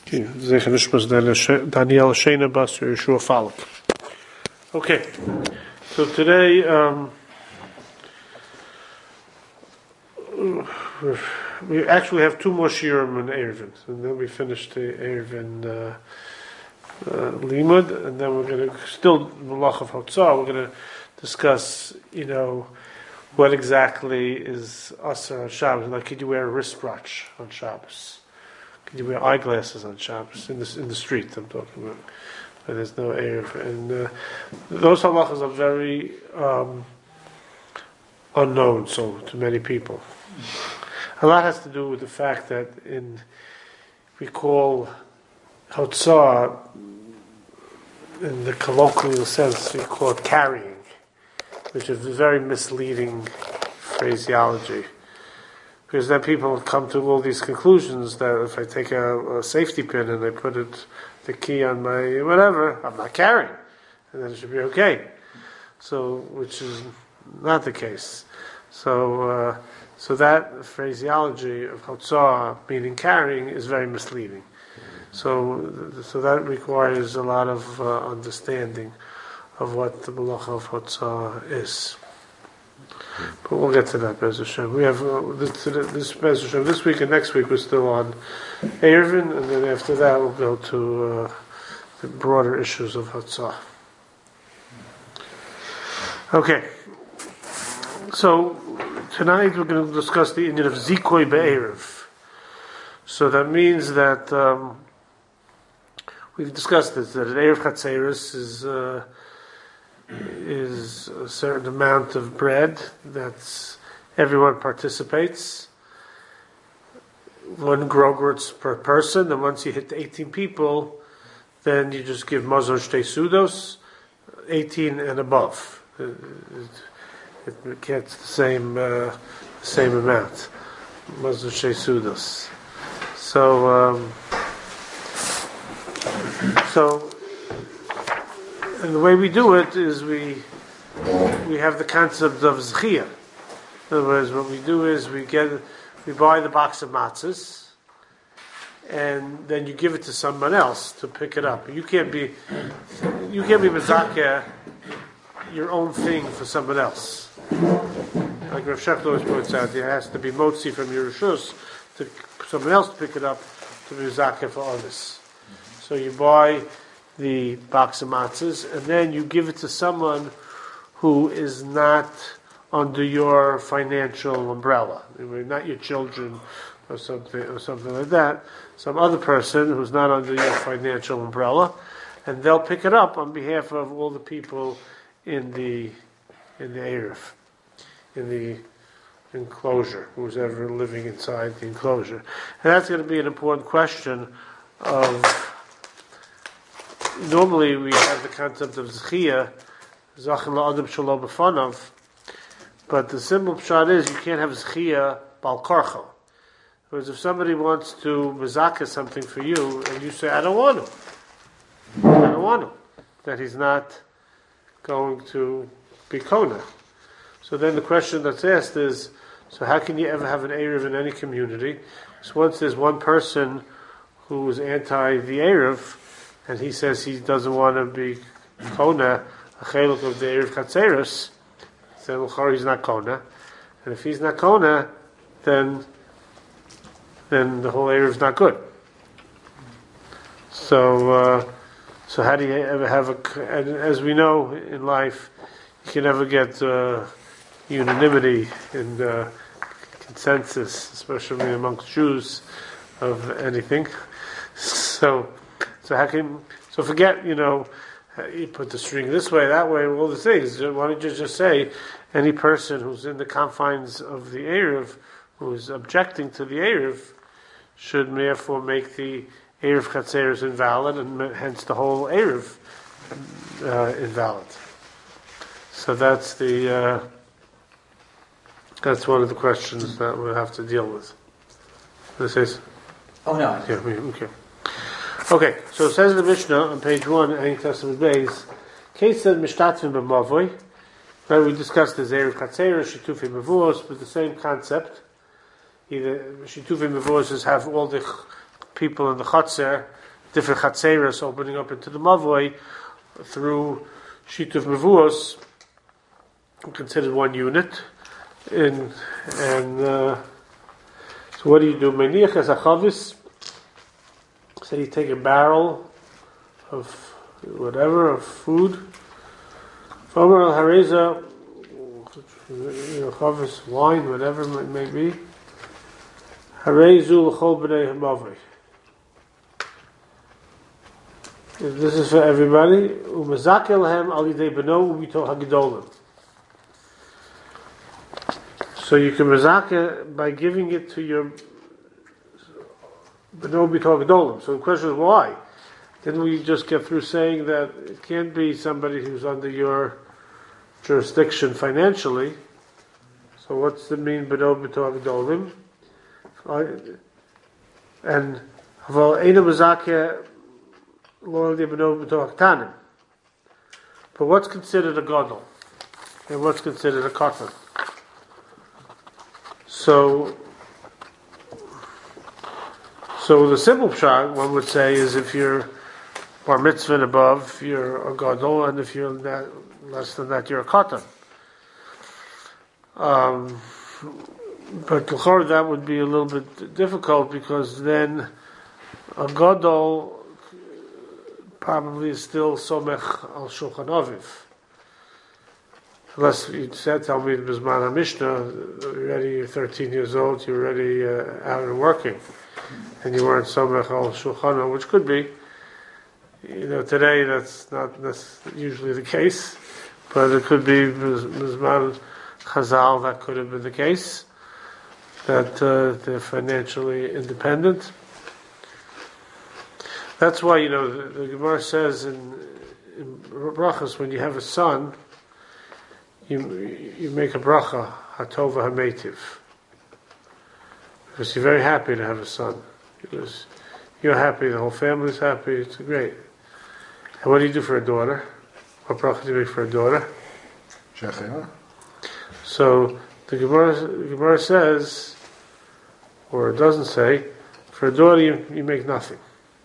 Daniel Shana Bas or Yeshua Falak. Okay, so today we actually have two more shiurim in Eruvin, and then we finish the Eruvin Limud, and then we're going to still Malach of Hotzah. We're going to discuss, what exactly is Asar on Shabbos. Like, could you wear a wristwatch on Shabbos? Could you wear eyeglasses on Shabbos in the street? I'm talking about, where there's no Erev, and those halachas are very unknown, so to many people. A lot has to do with the fact that we call Hotzah, in the colloquial sense, we call it carrying, which is a very misleading phraseology. Because then people come to all these conclusions that if I take a safety pin and I put the key on my whatever, I'm not carrying, and then it should be okay. So, which is not the case. So that phraseology of Hotzah, meaning carrying, is very misleading. So that requires a lot of understanding of what the Malacha of Hotzah is. But we'll get to that, Bez Hashem. We have this Bez Hashem. This week and next week we're still on Eruvin, and then after that we'll go to the broader issues of Hotzah. Okay. So tonight we're going to discuss the Indian of Zikoi Be'erev. So that means that we've discussed this, that an Erev Chatzeris is a certain amount of bread that's everyone participates. 1 grogurts per person, and once you hit 18 people, then you just give mazon shtei sudos, 18 and above. It gets the same amount, mazon shtei sudos. So, and the way we do it is we have the concept of zchiyah. In other words, what we do is we buy the box of matzahs, and then you give it to someone else to pick it up. You can't be mezakeh your own thing for someone else. Like Rav Shechter always points out, there has to be motzi from your rishus to someone else to pick it up to be mezakeh for others. So you buy the box of matzahs, and then you give it to someone who is not under your financial umbrella. Not your children or something like that. Some other person who's not under your financial umbrella, and they'll pick it up on behalf of all the people in the Erev, in the enclosure, who's ever living inside the enclosure. And that's going to be an important question of. Normally we have the concept of zchiyah, zachin la'adam shelo b'fanav, but the simple pshat is you can't have zchiyah bal karcha. Whereas if somebody wants to mezakeh something for you, and you say, I don't want him, that he's not going to be kona. So then the question that's asked is, so how can you ever have an Erev in any community? So once there's one person who is anti the Erev, and he says he doesn't want to be kona, a cheluk of the Erev Chatzeris, then he's not kona. And if he's not kona, then the whole Erev is not good. So how do you ever have and as we know in life, you can never get unanimity and consensus, especially amongst Jews, of anything. So forget, you put the string this way, that way, all the things. Why don't you just say, any person who's in the confines of the Erev, who's objecting to the Erev, should therefore make the Erev Chatzeris invalid, and hence the whole Erev invalid. So that's one of the questions that we'll have to deal with. This is? Oh no. Yeah, okay. Okay, so it says in the Mishnah on page 1, Ein Testament Beis, Kate said Mishtatvim b'mavoi. Right, we discussed the Erev Chatzeris, Shitufim Mevuos, with the same concept. Either Shitufim Mevuos is have all the people in the Chatzer, different Chatzeros opening up into the Mavoi through Shituf Mevuos, considered one unit. So what do? Meniach as a chavis. So you take a barrel of whatever, of food. Fomer al hareza, chavis, wine, whatever it may be. Harezu l'chol b'nei hamavri. This is for everybody. Umazakel lahem al yidei beno ubito hagedolim. So you can mazaka by giving it to your beno ubito hagedolim. So the question is why? Didn't we just get through saying that it can't be somebody who's under your jurisdiction financially? So what's the mean beno ubito hagedolim? And but what's considered a gadol and what's considered a katan? So the simple pshat one would say is if you're bar mitzvah and above, you're a gadol, and if you're less than that, you're a katan. But that would be a little bit difficult because then a gadol probably is still somech al shulchan aviv. Unless you said, tell me, Bizman HaMishnah, you're 13 years old, you're already out and working, and you weren't somech al shulchan, which could be. Today that's not usually the case, but it could be Bizman Chazal, that could have been the case. That they're financially independent. That's why the Gemara says in brachas when you have a son, you make a bracha hatova hametiv because you're very happy to have a son. Because you're happy, the whole family's happy. It's great. And what do you do for a daughter? What bracha do you make for a daughter? Shechina. So the Gemara says, or it doesn't say, for a daughter you make nothing.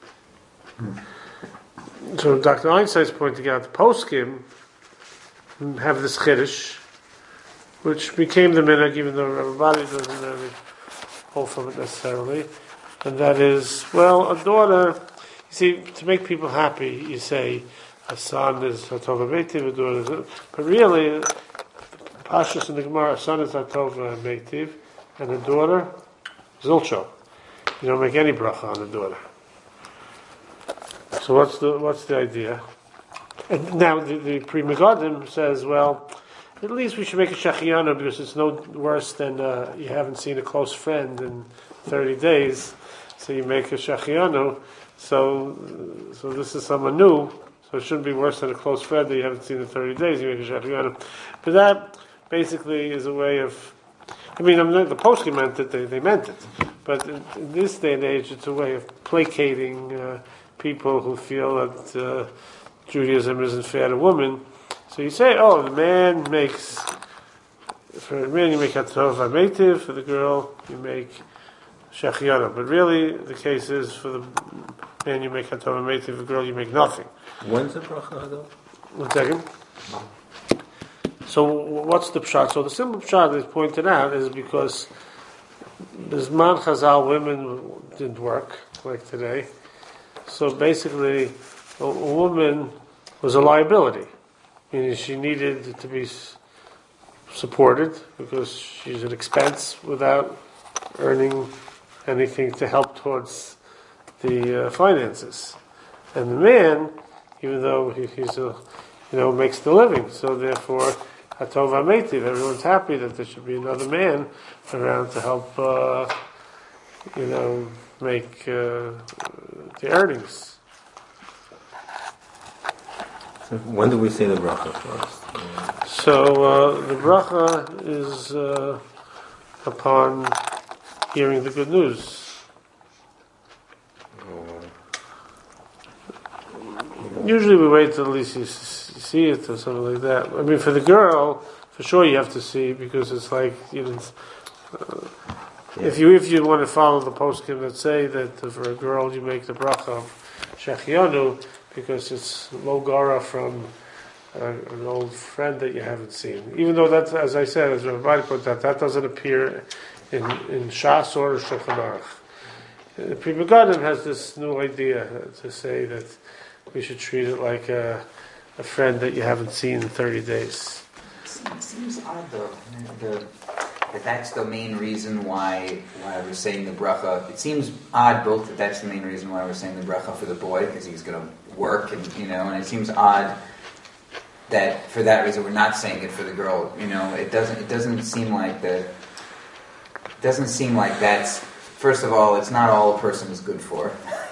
So Dr. Einstein's pointing out the poskim have this chiddush, which became the minhag, even though everybody doesn't really hold from it necessarily, and that is, well, a daughter, you see, to make people happy, you say a son is hatova meitiv, a daughter is, but really, Pashas in the Gemara, a son is hatova meitiv, and a daughter zilcho. You don't make any bracha on the daughter. So what's the idea? And now the Pri Megadim says, well, at least we should make a shechiyanu because it's no worse than you haven't seen a close friend in 30 days, so you make a shechiyanu. So this is someone new, so it shouldn't be worse than a close friend that you haven't seen in 30 days. You make a shechiyanu, but that basically is a way of. I mean, the poskim meant it; they meant it, but in this day and age, it's a way of placating people who feel that Judaism isn't fair to women. So you say, for the man you make hatova meitiv, for the girl you make shechiyana. But really, the case is for the man you make hatova meitiv, for the girl you make nothing. When's the bracha though? 1 second. So what's the pshat? So the simple pshat is pointed out is because Bizman Chazal women didn't work like today. So basically, a woman was a liability. Meaning she needed to be supported because she's an expense without earning anything to help towards the finances. And the man, even though he's makes the living, so therefore, hatova meitiv, everyone's happy that there should be another man around to help, make the earnings. So when do we say the bracha first? So the bracha is upon hearing the good news. Usually we wait till at least you see it or something like that. I mean, for the girl, for sure you have to see because it's like If you want to follow the poskim that say that for a girl you make the bracha of shechianu because it's logara from an old friend that you haven't seen. Even though that's, as I said, as Rabbi put that doesn't appear in Shas or Shulchan Aruch. The Pri Megadim has this new idea to say that we should treat it like a friend that you haven't seen in 30 days. It seems odd though. That's the main reason why we're saying the bracha. It seems odd both that that's the main reason why we're saying the bracha for the boy because he's going to work and and it seems odd that for that reason we're not saying it for the girl. It doesn't seem like that's. First of all, it's not all a person is good for,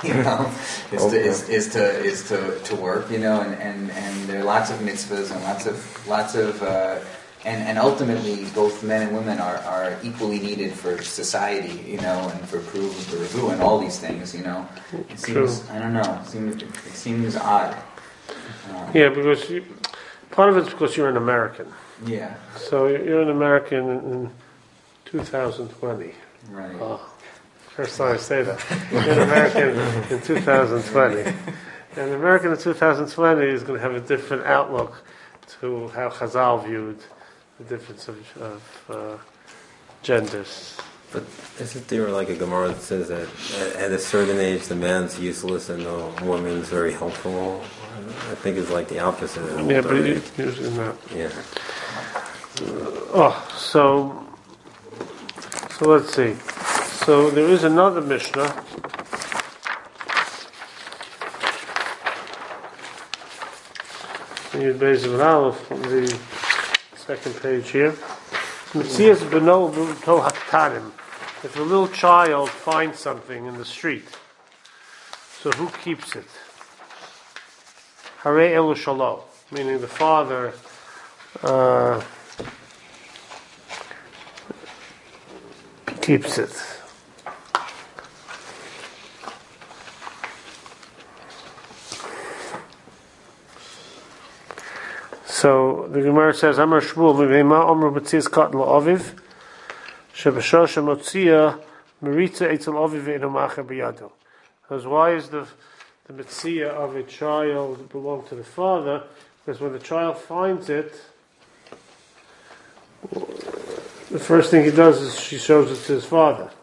is to work, and there are lots of mitzvahs and lots of. And ultimately, both men and women are equally needed for society, and for proof, for review, and all these things, It seems, I don't know, it seems odd. Yeah, because part of it's because you're an American. Yeah. So you're an American in 2020. Right. First time I say that. You're an American in 2020. And an American in 2020 is going to have a different outlook to how Chazal viewed the difference of genders. But isn't there like a Gemara that says that at a certain age the man's useless and the woman's very helpful? I think it's like the opposite. Yeah, but usually not. Yeah. So let's see. So there is another Mishnah. Yud Beis Amud Aleph on the second page here. Metzias beno b'to haktarim. If a little child finds something in the street, so who keeps it? Harei elu shalo, meaning the father keeps it. So the Gemara says, Amar Shmuel, V'veima Omer B'tzias Katan L'Aviv, Shebashah Shemotzia Meritza Eitzel Aviv Ve'eno Macher B'yado. Because why is the Metzia of a child belong to the father? Because when the child finds it, the first thing he does is she shows it to his father.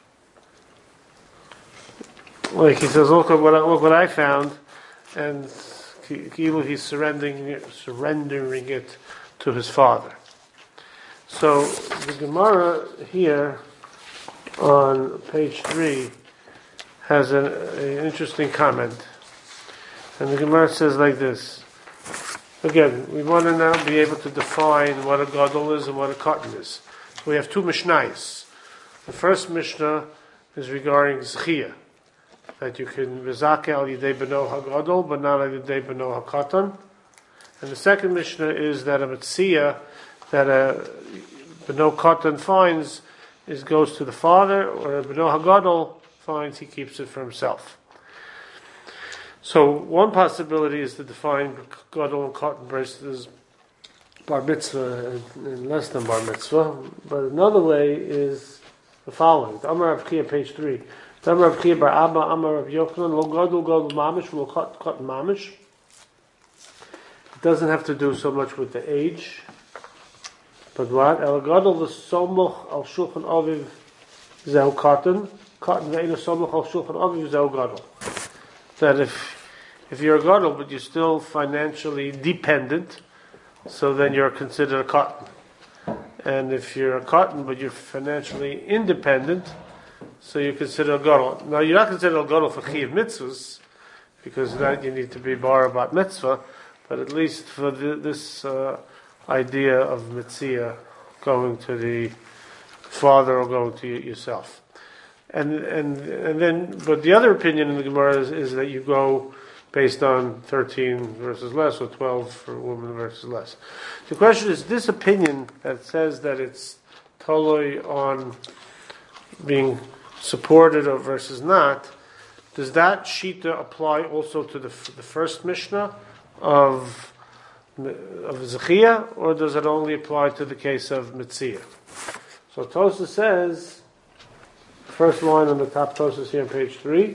Like he says, look what I found, and he's surrendering it to his father. So the Gemara here on page 3 has an interesting comment, and the Gemara says like this. Again, we want to now be able to define what a gadol is and what a katan is. So we have two mishnayos. The first mishnah is regarding zechiyah, that you can v'zake al yidei beno hagadol, but not al yidei beno hakatan. And the second mishnah is that a metzia that a beno katan finds goes to the father, or a beno hagadol finds he keeps it for himself. So one possibility is to define gadol and katan versus bar mitzvah and less than bar mitzvah. But another way is the following: Amar Rav Chiya, page 3. Amar Rav Chiya bar Abba, Amar Rav Yochanan, lo gadol mamish, lo katan mamish. It doesn't have to do so much with the age, but what? El gadol v'somuch al shulchan aviv zeu katan, katan ve'enu somuch al shulchan aviv zeu gadol. That if you're a gadol but you're still financially dependent, so then you're considered a katan. And if you're a katan but you're financially independent, so you're considered a gadol. Now you're not considered a gadol for chiyuv mitzvahs, because that you need to be bar about mitzvah, but at least for this idea of mitzvah going to the father or going to yourself. And then, but the other opinion in the Gemara is that you go based on 13 versus less, or 12 for women versus less. The question is, this opinion that says that it's totally on being supported or versus not, does that shita apply also to the first Mishnah of Zechiyah, or does it only apply to the case of Metzia? So Tosa says first line on the top process here on page 3.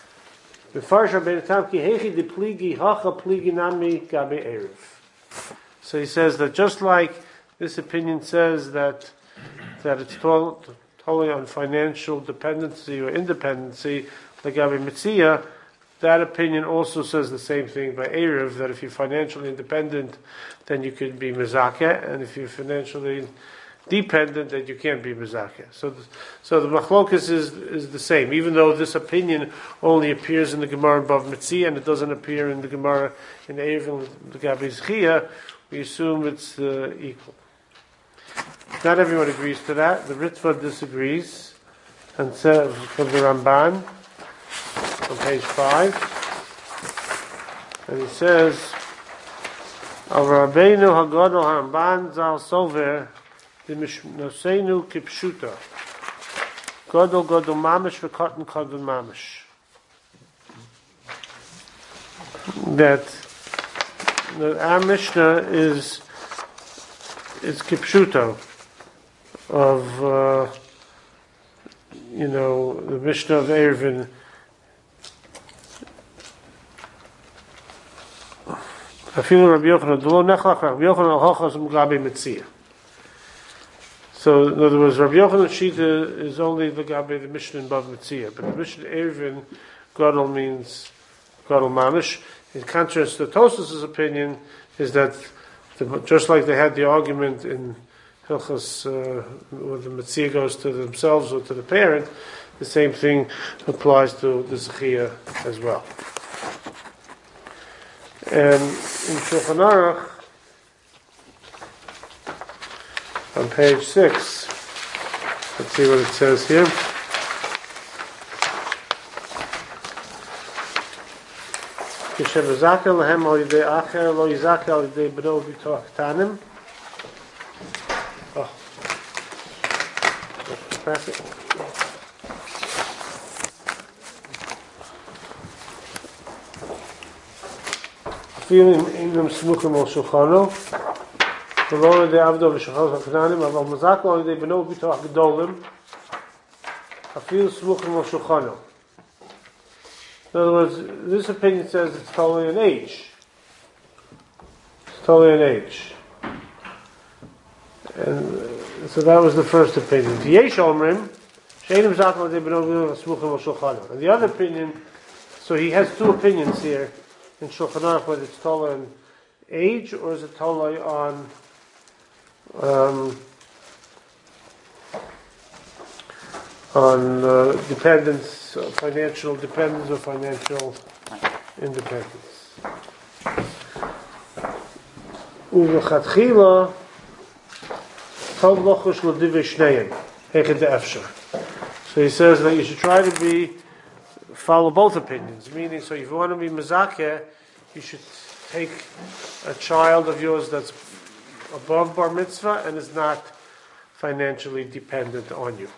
So he says that just like this opinion says that it's totally on financial dependency or independency, like Gabi Metzia, that opinion also says the same thing by Erev, that if you're financially independent, then you can be mezakeh, and if you're financially dependent, then you can't be mezakeh. So the machlokas is the same, even though this opinion only appears in the Gemara in Bav Metzia and it doesn't appear in the Gemara in Erev and the Gabi Zechia, we assume it's equal. Not everyone agrees to that. The Ritva disagrees and says from the Ramban on page 5, and he says, "Al Rabbeinu Hagadol Ramban Zal Sover Dimishnoseinu Kipshuta Gadol Mamish v'Katan Kadol Mamish." That our Mishnah is Kipshuto of the Mishnah of Eruvin. So in other words, Rabbi Yochanan's Shita is only the Gabi, the Mishnah in Bav Metzia, but the Mishnah Eruvin, Gadol means Gadol Mamish. In contrast to Tosfos' opinion, is that just like they had the argument in Hilchos, where the Metzia goes to themselves or to the parent, the same thing applies to the Zechia as well. And in Shulchan Aruch, on page 6, let's see what it says here. כשמזכה להם על ידי אחר, לא יזכה על ידי בנו ובתו הקטנים. אפילו אם אינם סמוכים על שולחנו, ולא על ידי עבדו ושולחנו הקטנים, אבל מזכה על ידי בנו ובתו הגדולים, אפילו סמוכים על שולחנו. In other words, this opinion says it's totally an age. It's totally an age. And so that was the first opinion. And the other opinion, so he has two opinions here in Shulchan Aruch, whether it's totally on age or is it totally on dependence, financial dependence or financial independence. So he says that you should try to follow both opinions, meaning, so if you want to be mezakeh, you should take a child of yours that's above bar mitzvah and is not financially dependent on you.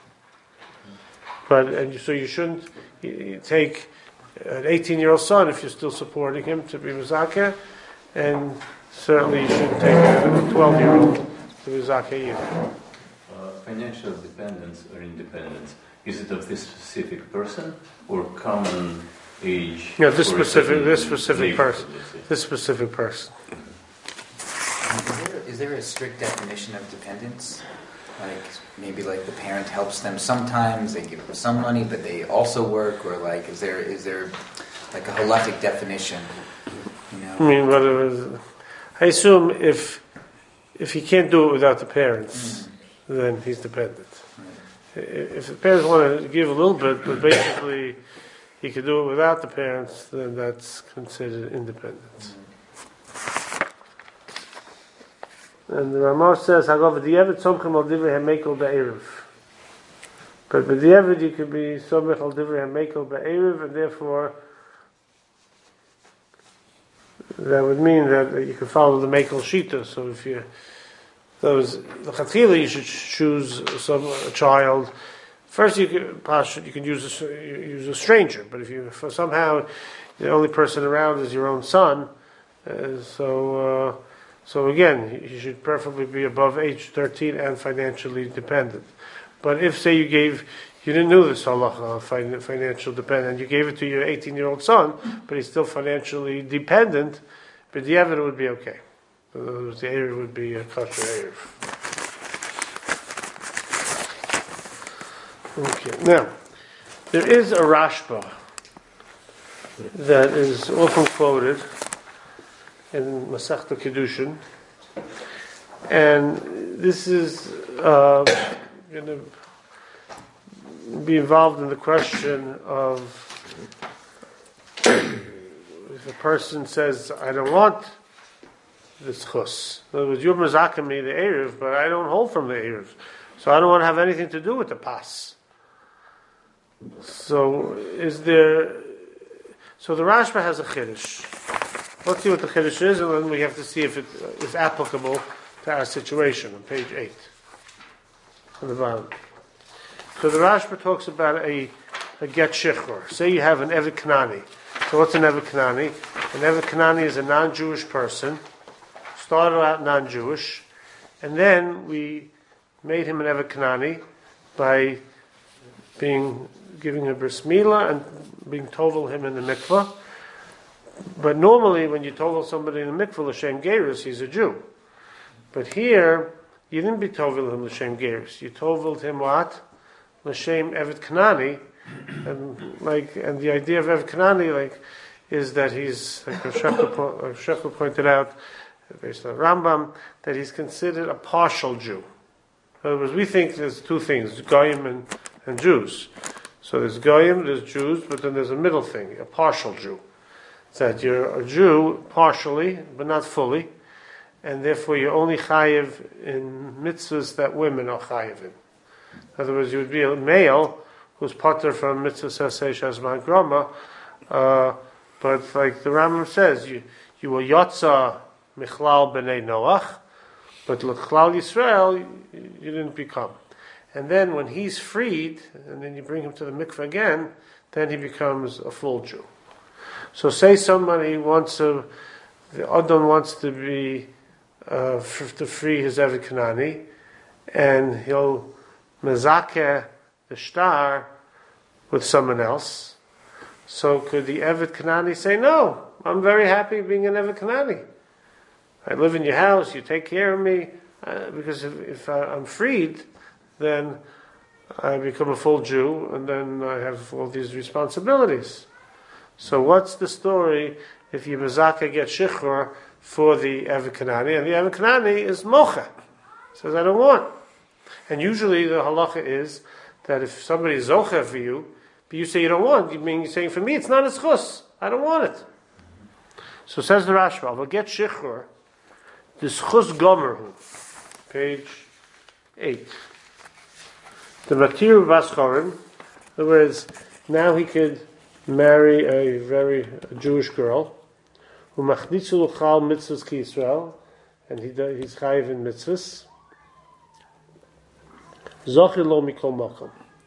So you shouldn't take an 18-year-old son if you're still supporting him to be mezakeh, and certainly you shouldn't take a 12-year-old to be mezakeh either. Financial dependence or independence, is it of this specific person or common age? Yeah, this specific person. Is there a strict definition of dependence? Like maybe like the parent helps them sometimes, they give them some money, but they also work, or like is there like a halachic definition? I mean, I assume if he can't do it without the parents, then he's dependent. Right. If the parents want to give a little bit, but basically he can do it without the parents, then that's considered independence. And the Ramah says, "Hagav v'diavad somchem al divrei hamekel be'erev." But b'diavad you could be somech al divrei hamekel be'erev, and therefore that would mean that you could follow the mekel shita. So if the chatchila you should choose a child. First, you can use a stranger, but if somehow the only person around is your own son, so again, you should preferably be above age 13 and financially dependent. But if, say, you you didn't know this halacha of financial dependent. You gave it to your 18-year-old son, but he's still financially dependent. But the Evid would be okay. In other words, the Erev would be a kosher Erev. Okay. Now, there is a Rashba that is often quoted in Masechta Kedushin, and this is going to be involved in the question of if a person says, I don't want this chus. In other words, you're mazakim me the Erev, but I don't hold from the Erev. So I don't want to have anything to do with the pas. So so the Rashba has a chiddush. Let's see what the chiddush is, and then we have to see if it is applicable to our situation on page 8. On the bottom. So the Rashba talks about a get shichror. Say you have an Eved Kanani. So what's an Eved Kanani? An Eved Kanani is a non-Jewish person, started out non-Jewish, and then we made him an Eved Kanani by giving a bris milah and being tovel him in the mikvah. But normally when you tovel somebody in the mikvah, l'shem gerus, he's a Jew. But here, you didn't be tovel him l'shem gerus. You toveled him what? L'shem Eved Kanani. And the idea of Eved Kanani is that he's, like Shechel pointed out, based on Rambam, that he's considered a partial Jew. In other words, we think there's two things, Goyim and Jews. So there's Goyim, there's Jews, but then there's a middle thing, a partial Jew. It's that you're a Jew partially, but not fully, and therefore you're only chayiv in mitzvahs that women are chayiv in. In other words, you would be a male who's pater from mitzvah saseh shazman grama, but like the Rambam says, you were yotza michlal b'nei Noach, but l'chlal Yisrael you didn't become. And then when he's freed, and then you bring him to the mikveh again, then he becomes a full Jew. So say somebody the Adon wants to be, to free his Eved Kanani, and he'll mezakeh the shtar with someone else. So could the Eved Kanani say, no, I'm very happy being an Eved Kanani. I live in your house, you take care of me, because if I'm freed, then I become a full Jew, and then I have all these responsibilities. So what's the story if you mezakeh get shichror for the Eved Kanani, and the Eved Kanani is mocha, says I don't want. And usually the halacha is that if somebody is zocher for you, but you say you don't want, you're saying for me it's not a schus, I don't want it. So says the Rashba, I will get shichror, the schus gomerhu, page 8. The Matir Baschorim, in other words, now he could marry a Jewish girl, who machnitzu l'chal mitzvahs ki Yisrael, and he's chayiv in mitzvahs. Zochir lo mikol makom.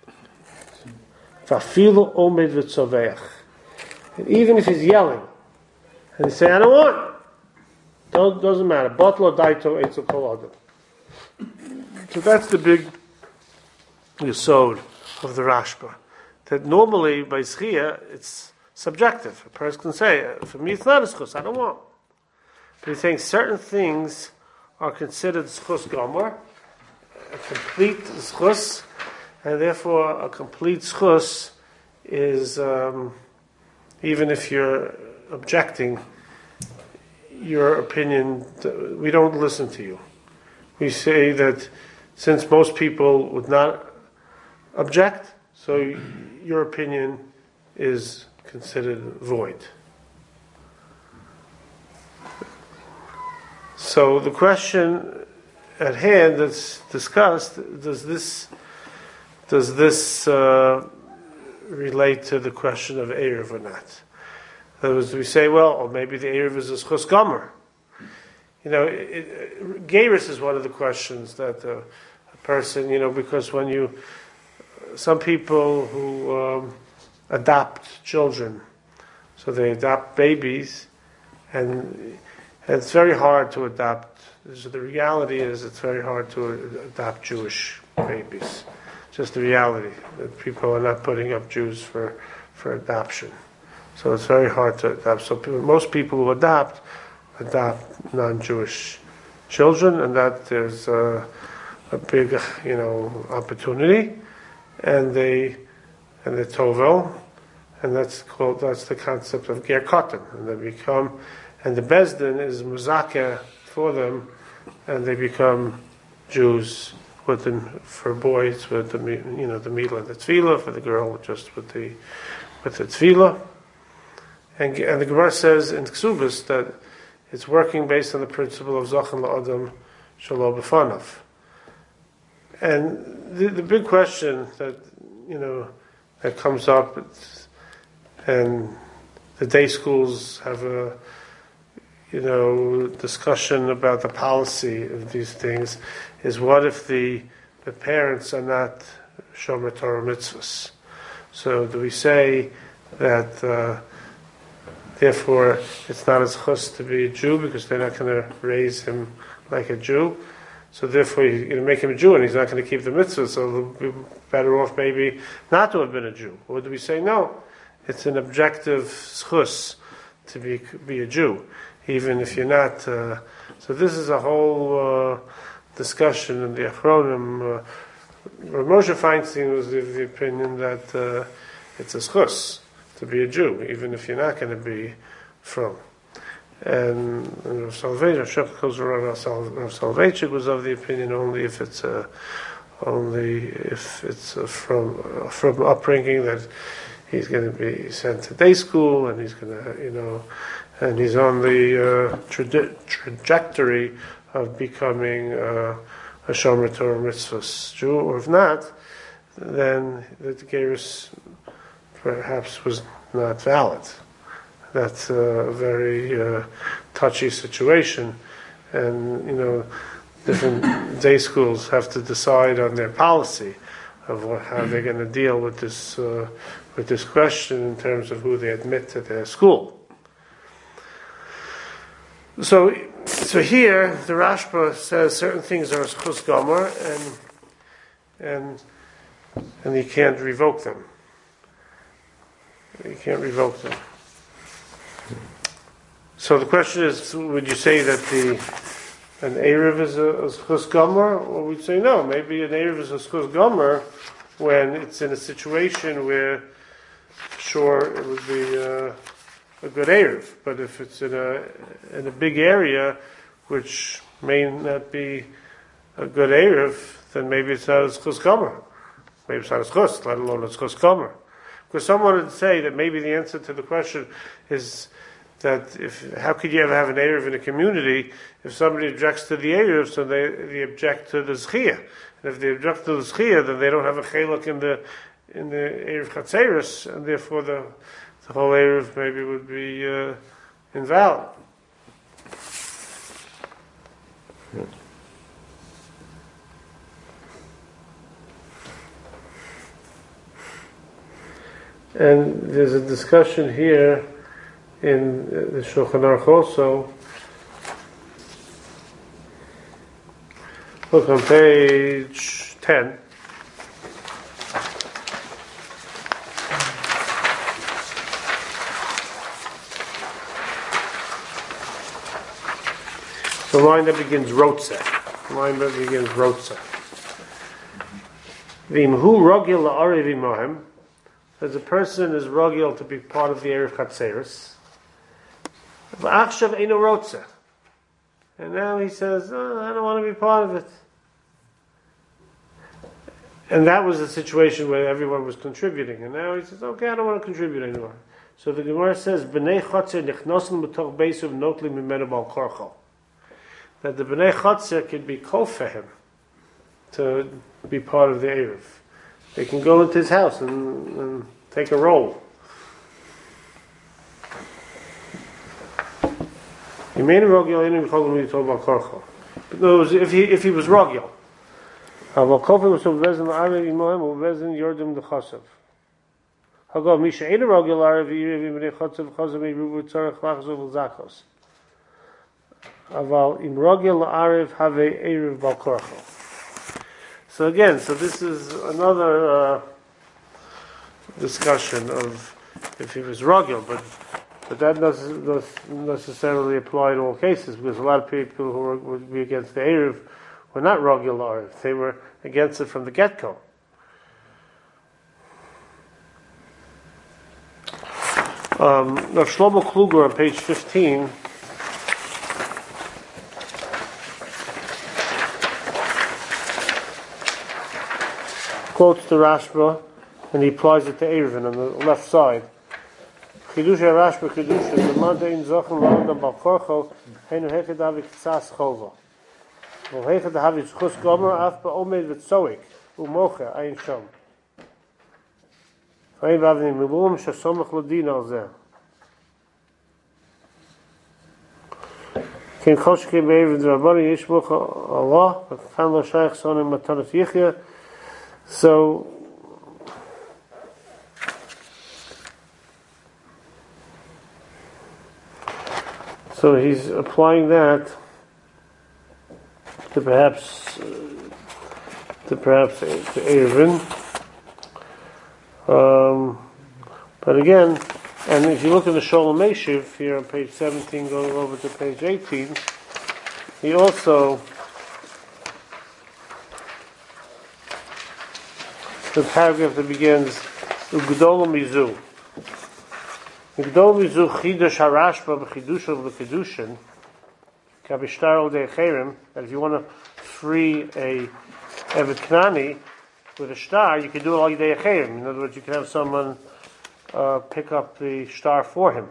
Vafilu omed v'tzoveach. And even if he's yelling, and he's saying, I don't want, doesn't matter. Botlo daito etzel kol adam. So that's the big yesod of the Rashba. That normally by Zchiyah it's subjective. A person can say, for me it's not a schus, I don't want. But he's saying certain things are considered schus gomer, a complete schus, and therefore a complete schus is, even if you're objecting, your opinion, we don't listen to you. We say that since most people would not object, so your opinion is considered void. So the question at hand that's discussed, does this relate to the question of Erev or not? In other words, we say, well, or maybe the Erev is a schus gomer. Gerus is one of the questions that a person, because when some people who adopt children, so they adopt babies, and it's very hard to adopt. So the reality is it's very hard to adopt Jewish babies. just the reality that people are not putting up Jews for adoption. So it's very hard to adopt. So most people who adopt non-Jewish children, and that there's a big, opportunity, and they're tovel, and that's the concept of ger katan, and the Bezdin is muzakeh for them, and they become Jews for boys with the milah and the tefillah, for the girl just with the tefillah, and the Gemara says in Ksubis that it's working based on the principle of Zachan la'adam shelo b'fanav. And the big question that comes up, and the day schools have a discussion about the policy of these things, is what if the parents are not shomer Torah mitzvahs? So do we say that therefore it's not as chus to be a Jew because they're not going to raise him like a Jew? So therefore you're going to make him a Jew and he's not going to keep the mitzvah, so he'll be better off maybe not to have been a Jew. Or do we say no, it's an objective chus to be a Jew, even if you're not. So this is a whole discussion in the Achronim. Moshe Feinstein was of the opinion that it's a chus to be a Jew, even if you're not going to be from. And Rav Soloveitchik was of the opinion only if it's from upbringing, that he's going to be sent to day school, and he's going to, and he's on the trajectory of becoming a Shomer Torah Mitzvahs Jew, or if not, then the Gerus perhaps was not valid. That's a very touchy situation, and different day schools have to decide on their policy of how they're going to deal with this question in terms of who they admit to their school. So here the Rashba says certain things are chus gomer, and you can't revoke them. You can't revoke them. So the question is, would you say that an Erev is a chus gomer, or would you say no? Maybe an Erev is a chus gomer when it's in a situation where, sure, it would be a good Erev, but if it's in a big area which may not be a good Erev, then maybe it's not as chus gomer. Maybe it's not as chus, let alone as chus gomer. Because someone would say that maybe the answer to the question is that how could you ever have an Erev in a community if somebody objects to the Erev, so they object to the Zchiyah. And if they object to the Zchiyah, then they don't have a chelak in the Erev Chatzeris, and therefore the whole Erev maybe would be invalid. And there's a discussion here in the Shulchan Aruch also. Look on page 10. The line that begins Rotze. V'imhu rogil la'arev imohem. As a person is rogil to be part of the Erev Chatzeris. V'achshav eino rotze. And now he says, I don't want to be part of it. And that was the situation where everyone was contributing. And now he says, okay, I don't want to contribute anymore. So the Gemara says, B'nei Chatzer nichnosen b'toch beisuv notli mimenu bal korcho. That the B'nei Chatzer could be kol for him to be part of the Erev. They can go into his house and take a roll. If he was rogil, So again, this is another discussion of if he was rogel, but that doesn't necessarily apply in all cases, because a lot of people who would be against the Eruv were not rogel or they were against it from the get-go. Rav Shlomo Kluger on page 15 quotes the Rashba and he applies it to Eruvin on the left side. Chidush Rashba Chidush the Mandain Zochen London Balkorcho Heinu Hechad Avi Ktsas Chova. Vol Hechad Avi Zchus Gomer Af Ba'omed Vitzoik Umoche Ein Shom. Fein Vavni Milum Shasomach Ladin Al Zeh. Ken Choshke Be'evid Rabbani Yishmuch Allah Khan Lo Shaykh Sonim Matanat Yichya. So he's applying that to perhaps to Eruvin. But again, and if you look at the Sholem Meshiv here on page 17, going over to page 18, he also, the paragraph that begins, Ugdol Mizu. Ugdol Mizu Chidush Harashba B'Chidush of L'Kedushin, Kabishtar Ol De'echerim, that if you want to free a Evet Knani with a star, you can do it all De'echerim. In other words, you can have someone pick up the star for him.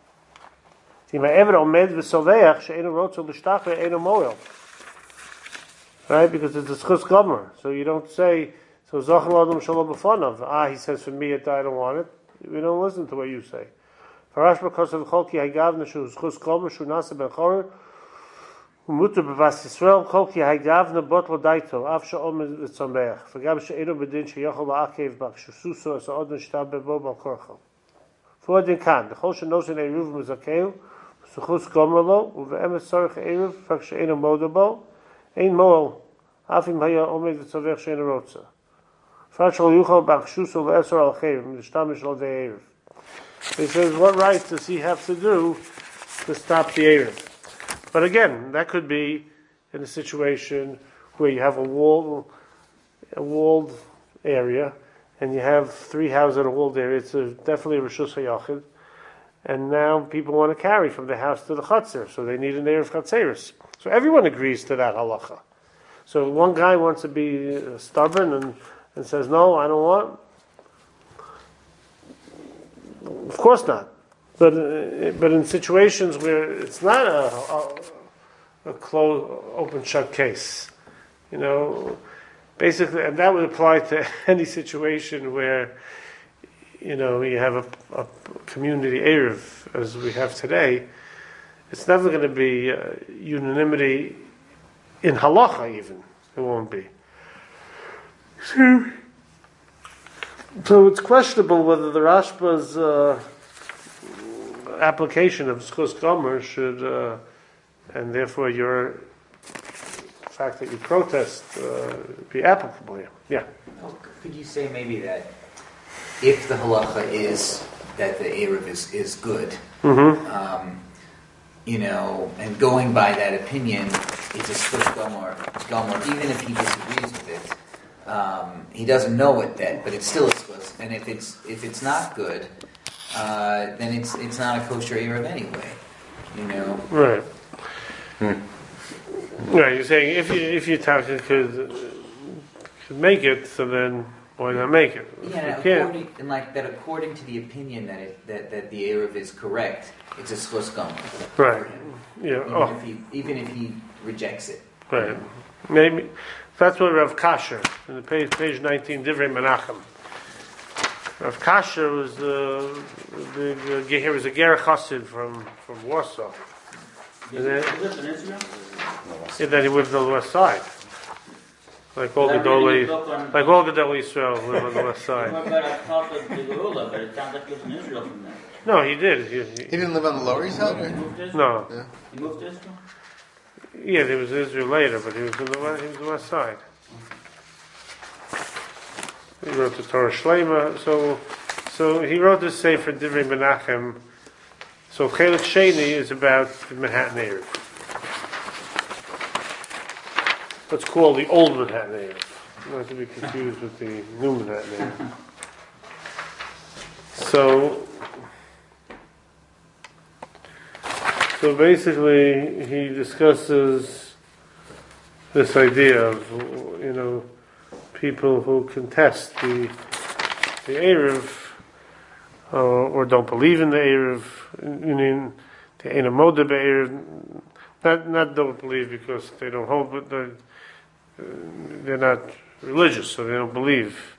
Right? Because it's a schus gomer. So you don't say, so Zochen L'Adam Shalom B'Fanav. He says, for me, I don't want it. We don't listen to what you say. Farash B'Kosav Cholki Hagav Neshu schus gomer Shu Nasa Ben Chor Umutu B'Vas Yisrael Cholki Hagav Nebot L'Daito Av Sha'om L'Tzombeach V'gab She'edo B'Din She'yochol La'akev B'Ak Shususo Sa'odon Sh'tab B'Bo B'Al-Korchel For Din Kan the Chol She'nosin Eruv Muzakeu S'chus gomer Lo Uve'emet Sorech Eruv Fak She'eno Modabo Ein Moel Afim Haya Omed V'Tzovech She'eno Rotza Farash Yuchol B'Ak Shuso L'Esor Al-Chev M'Shtamish Lo De'eruv. He says, what right does he have to do to stop the Eruv? But again, that could be in a situation where you have a walled area, and you have three houses in a walled area. It's definitely a Rishus HaYachid. And now people want to carry from the house to the Chatzir, so they need an Eruv Chatzeris. So everyone agrees to that halacha. So one guy wants to be stubborn and says, no, I don't want. Of course not. But in situations where it's not a closed, open, shut case, basically, and that would apply to any situation where, you have a community Eruv, as we have today. It's never going to be unanimity in halacha even. It won't be. So it's questionable whether the Rashba's application of schus gomer should, and therefore your fact that you protest, be applicable here. Yeah. Could you say maybe that if the halacha is that the Eruv is good, and going by that opinion, it's a schus gomer, even if he disagrees with it. He doesn't know it then, but it's still a schus. And if it's not good, then it's not a kosher Eruv anyway. Right. Right. You're saying if you could make it, so then why not make it? Yeah. According to the opinion that the Eruv is correct, it's a schus gomer. Right. Yeah. Even if he rejects it. Right. Maybe. That's what Rav Kasher, in the page 19, Divrei Menachem. Rav Kasher was he was a Ger Chassid from Warsaw. And then he lived on the west side. Like all Gedolei Yisrael live on the west side. No, he did. He didn't live on the Lower East Side? No. Yeah. He moved to Israel? Yeah, he was in Israel later, but he was on the west side. He wrote the Torah Shlema. So he wrote this Sefer Divrei Menachem. So Chelik Sheni is about the Manhattan Erev. Let's call the old Manhattan Erev, not to be confused with the new Manhattan Erev. So basically, he discusses this idea of, people who contest the Erev, or don't believe in the Erev, the Einamoda Be'erev, not don't believe because they don't hold, but they're not religious, so they don't believe.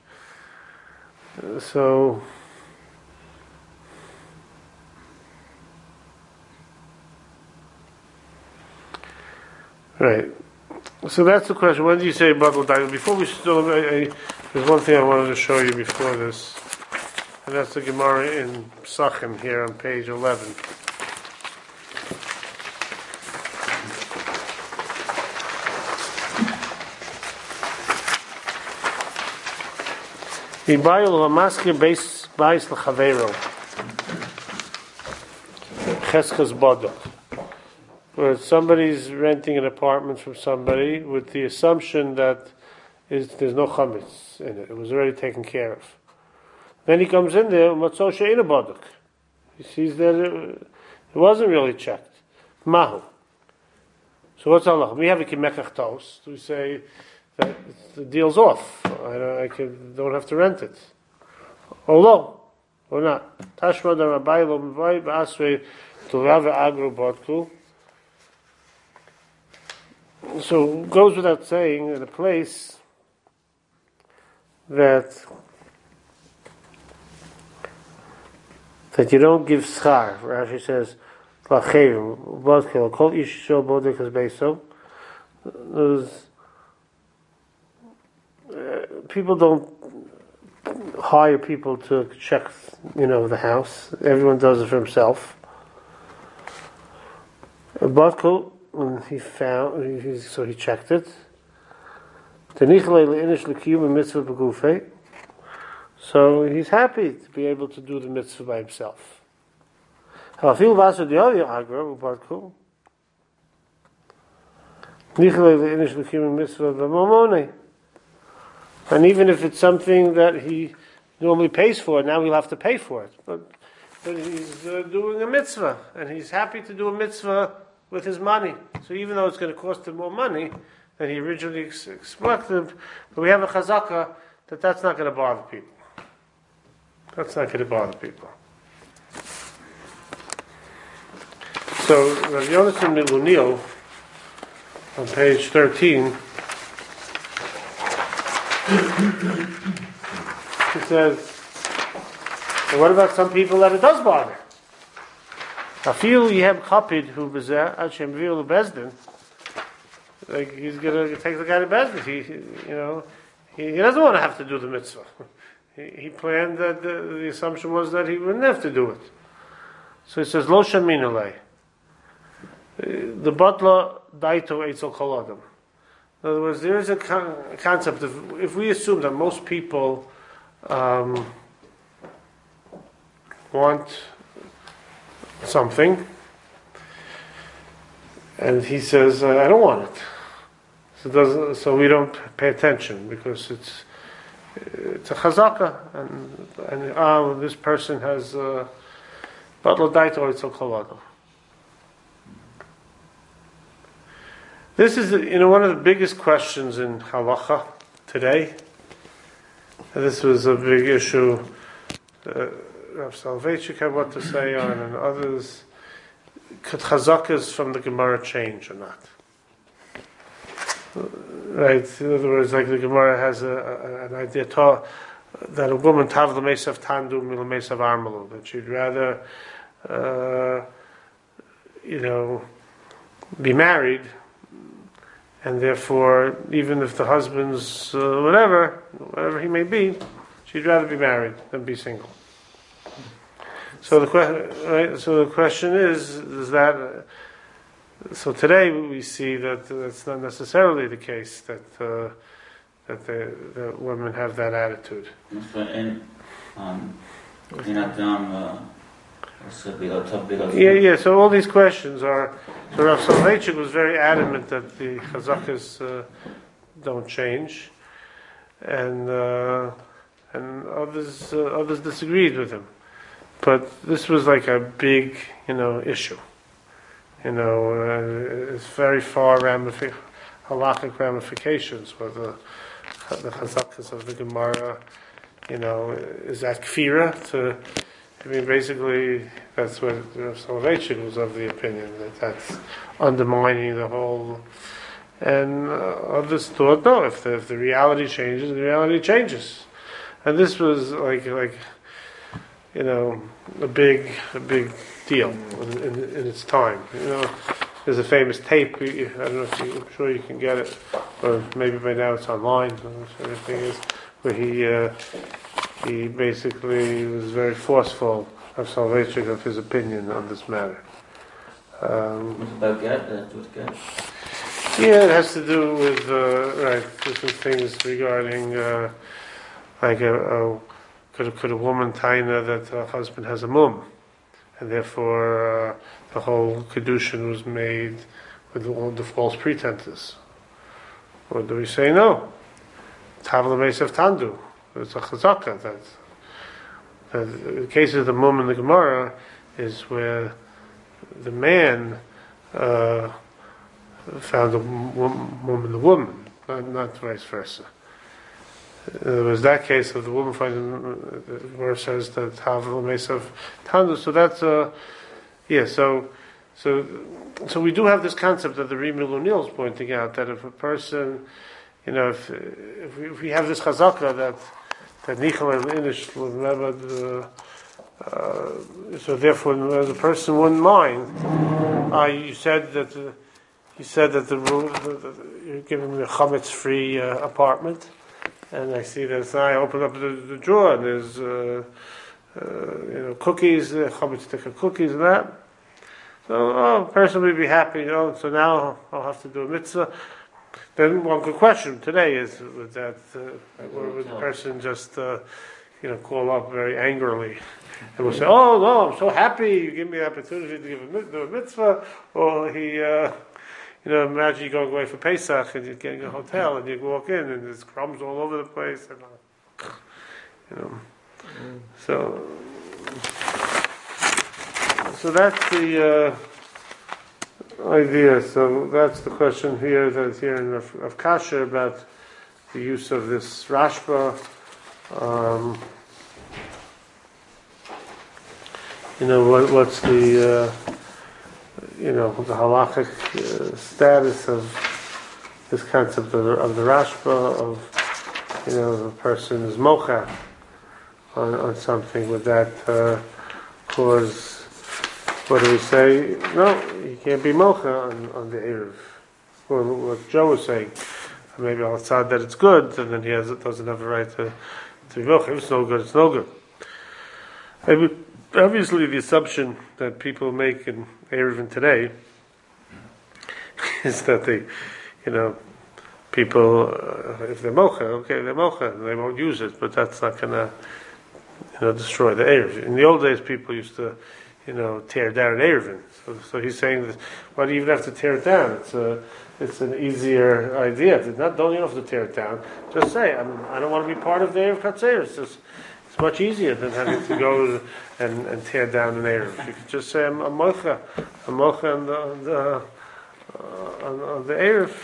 Right. So that's the question. When do you say Batel Daito? Before we still, there's one thing I wanted to show you before this, and that's the Gemara in Psachim here on page 11. Ibayul hamaskir beis l'chavero cheskes bodok. Where somebody's renting an apartment from somebody with the assumption that there's no chametz in it. It was already taken care of. Then he comes in there, matzo she'ena bodok. He sees that it wasn't really checked. Mahu. So what's Allah? We have a kimekach toast. We say that the deal's off. I don't have to rent it. Olo, or not. Tashma da rabbi lo mvai ba'asrei to rava agro bodku. So it goes without saying in a place that you don't give schar. Rashi says, "Lachevim bodkel kol ish shel bodek as beiso." People don't hire people to check, the house. Everyone does it for himself. Bodkel. And he found, so he checked it. So he's happy to be able to do the mitzvah by himself. And even if it's something that he normally pays for, now he'll have to pay for it. But he's doing a mitzvah, and he's happy to do a mitzvah with his money. So even though it's going to cost him more money than he originally expected, but we have a chazaka that's not going to bother people. That's not going to bother people. So Rav Yonasan Milunil on page 13, he says, and what about some people that it does bother? I feel you have copied who bezeh Hashem v'il bezdin. Like he's gonna take the guy to bezdin. He doesn't want to have to do the mitzvah. He planned that the assumption was that he wouldn't have to do it. So he says lo shaminulei. The butler daito eitzel kol adam. In other words, there is a concept of if we assume that most people want something, and he says, "I don't want it." So we don't pay attention because it's a chazaka, and this person has batlo daito it's a kolado. This is one of the biggest questions in halacha today. And this was a big issue. Rav Soloveitchik had what to say on, and others. Could chazakas from the Gemara change or not? Right. In other words, like the Gemara has an idea that a woman tav l'meisav tandu l'meisav armalu, that she'd rather, be married, and therefore, even if the husband's whatever he may be, she'd rather be married than be single. So the question is that. So today we see that that's not necessarily the case. That that the women have that attitude. Yeah. So all these questions are. So Rav Soloveitchik was very adamant that the chazakas don't change, and others disagreed with him. But this was like a big, issue. It's very far halakhic ramifications for the chazakas of the Gemara. Is that kfira? Basically, that's what Soloveitchik was of the opinion, that that's undermining the whole. And others thought, no, if the reality changes, the reality changes. And this was like a big deal in its time. There's a famous tape. I don't know if I'm sure you can get it, or maybe by now it's online. Everything is where he basically was very forceful of Soloveitchik of his opinion on this matter. About get. Yeah, it has to do with different things regarding could a woman taina that her husband has a mum, and therefore the whole kedushin was made with all the false pretenses. Or do we say no? Tavla Mesav Tandu. It's a chazaka that the case of the mum in the Gemara is where the man found a mum in the woman, not vice versa. There was that case of the woman finding, the Gemara says that Tavla Mesav Tandu. So that's So we do have this concept that the Rebbe Lunil is pointing out, that if a person, if we have this chazaka that Nichal and Inish so therefore the person wouldn't mind. You said that you're giving me a chametz-free apartment, and I see that I open up the drawer and there's cookies, chametz cookies and that. So, a person would be happy, so now I'll have to do a mitzvah. Then one good question today is, would the person just, call up very angrily and will say, oh no, I'm so happy you give me the opportunity to do a mitzvah, or he, imagine you going away for Pesach and you're getting a hotel and you walk in and there's crumbs all over the place, and, So that's the idea. So that's the question here that's here in of Kasha about the use of this Rashba. What's the the halachic status of this concept of the Rashba, of the person is mocha on something. Would that cause? What do we say? No, you can't be mocha on the Erev. Or what Joe was saying. Maybe al tzad that it's good, and then he doesn't have a right to be mocha. If it's no good, it's no good. Obviously, the assumption that people make in Erev today is that people, if they're mocha, okay, they're mocha, and they won't use it, but that's not going to, destroy the Erev. In the old days, people used to tear down an Erevin. So he's saying that, why do you even have to tear it down? It's an easier idea. Don't even have to tear it down. Just say, I don't want to be part of the Erev Katzeir. It's much easier than having to go and tear down an Erev. You could just say, I'm mocha on the Erev.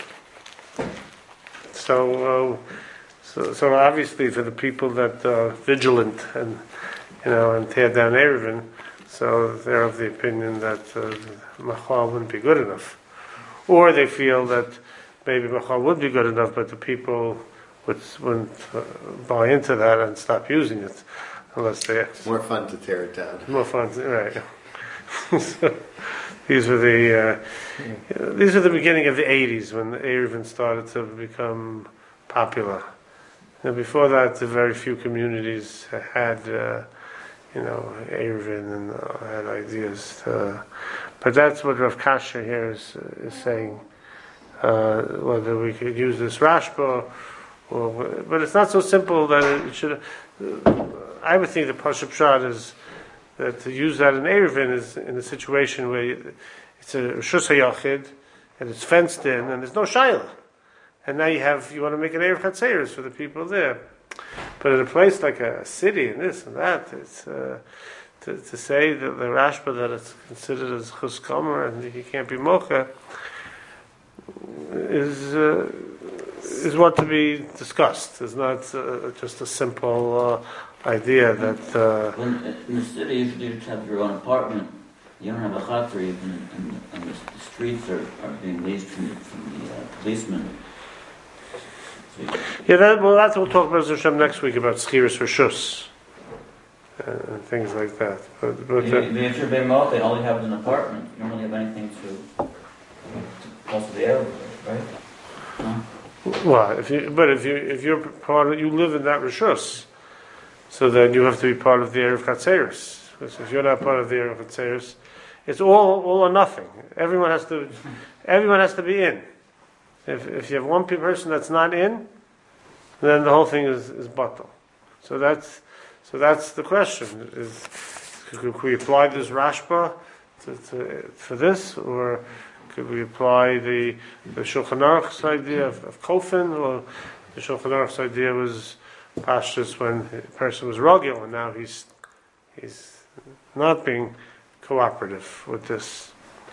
So obviously for the people that are vigilant and tear down Erevin, so they're of the opinion that Machal wouldn't be good enough. Or they feel that maybe Machal would be good enough, but the people wouldn't buy into that and stop using it unless they... More fun to tear it down. More fun, right. So these were the beginning of the 80s when the Erevin started to become popular. And before that, the very few communities had... Erevin and had ideas. But that's what Rav Kasha here is saying. Whether we could use this Rashba, But it's not so simple that it should. I would think the Pashup Pshat is that to use that in Erevin is in a situation where it's a Rishus HaYachid and it's fenced in and there's no Shaila. And now you want to make an Erev Chatzeres for the people there. But in a place like a city and this and that, it's to say that the Rashba that it's considered as Chus Gomer and he can't be Mocha is what to be discussed. It's not just a simple idea that. In the city, if you just have your own apartment, you don't have a chater even, and the streets are being leased from the policemen. Yeah, that's what we'll talk about Hashem next week about Schiris Rishus and things like that. But if you're being they all you have is an apartment. You don't really have anything to close to the area, right? No? Well, if you're part of, you live in that Rishus, so then you have to be part of the Erev Chatzeres. Because if you're not part of the Erev Chatzeres, it's all or nothing. Everyone has to be in. If you have one person that's not in, then the whole thing is batal. So that's the question: is could we apply this Rashba for this, or could we apply the Shulchan Aruch's idea of Kofin, or the Shulchan Aruch's idea was pashtus when a person was ragil, and now he's not being cooperative with this.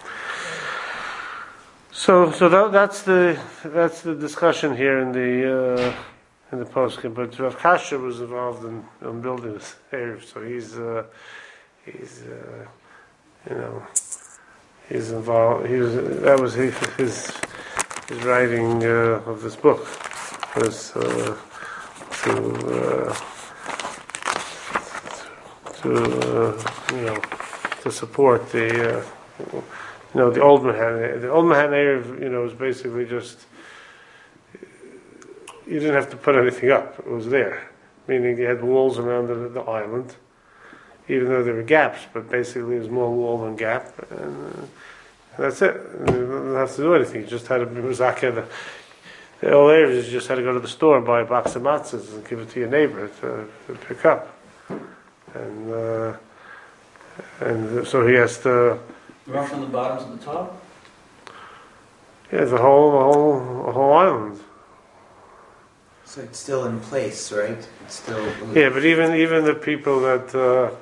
So that's the discussion here in the postscript. But Rav Kasher was involved in building this area, so he's involved. That was his writing of this book was to support the Old Mahan. The Old Mahan Erev, was basically just, you didn't have to put anything up. It was there. Meaning you had walls around the island, even though there were gaps, but basically it was more wall than gap. And that's it. You didn't have to do anything. You just had to be Muzaka. The old areas, you just had to go to the store and buy a box of matzahs and give it to your neighbor to pick up. And so he has to... Run from the bottom to the top? Yeah, the whole island. So it's still in place, right? It's still. Yeah, but even the people that,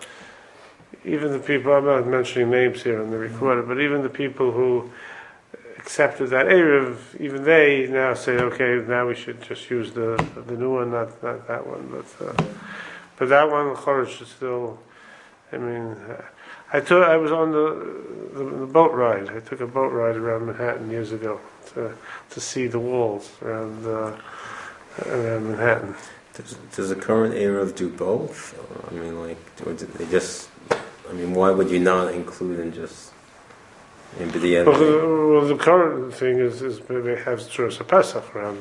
I'm not mentioning names here in the recorder, but even the people who accepted that Erev, even they now say, okay, now we should just use the new one, not that one. But that one, Chodesh is still. I mean, I was on the boat ride. I took a boat ride around Manhattan years ago to see the walls around Manhattan. Does the current Erev do both? I mean, or did they just? I mean, why would you not include in just in the end? Well, the current thing is they have Tzuras HaPesach around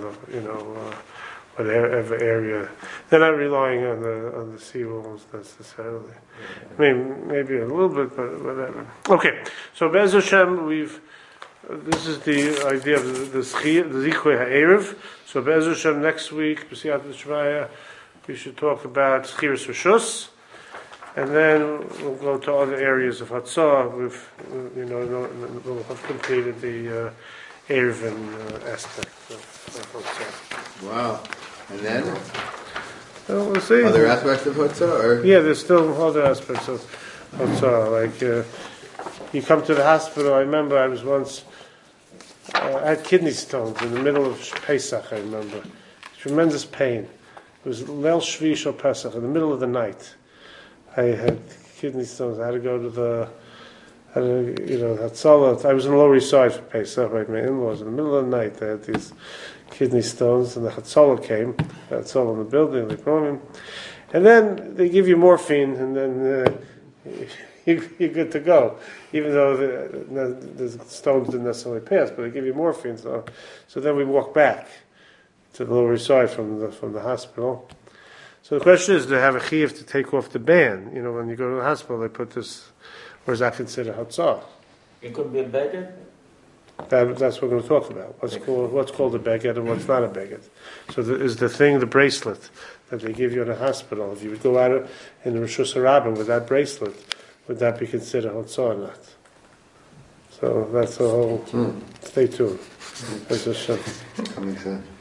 whatever area. They're not relying on the seawalls necessarily. I mean, maybe a little bit, but whatever. Okay, so Be'ez Hashem, this is the idea of the Zikhrei HaErev. So Be'ez Hashem, next week, B'siyat L'Shmaya, we should talk about Schiris Rishus, and then we'll go to other areas of Hatzah. We'll have completed the Erevin aspect of Hatzah. Wow. And then? Well, we'll see. Other aspects of Hatzah? Or? Yeah, there's still other aspects of Hatzah. Like, you come to the hospital. I remember I was once, I had kidney stones in the middle of Pesach, I remember. Tremendous pain. It was Leil Shvi Shel Pesach, in the middle of the night. I had kidney stones. I had to go to Hatzalah. I was in the Lower East Side for Pesach, right? My in-laws. In the middle of the night, they had these kidney stones, and the Hatzalah came. The Hatzalah in the building, they brought him. And then they give you morphine, and then you're good to go. Even though the stones didn't necessarily pass, but they give you morphine. So then we walk back to the Lower East Side from the hospital. So the question is, do they have a chiyuv to take off the band? When you go to the hospital, they put this, or is that considered hatzah? It could be a beggar. That's what we're going to talk about. What's called a beged and what's not a beged. So is the thing, the bracelet that they give you in a hospital, if you would go out in the Rosh Hashanah with that bracelet, would that be considered hotzah or not? So that's the whole. Stay tuned. That's a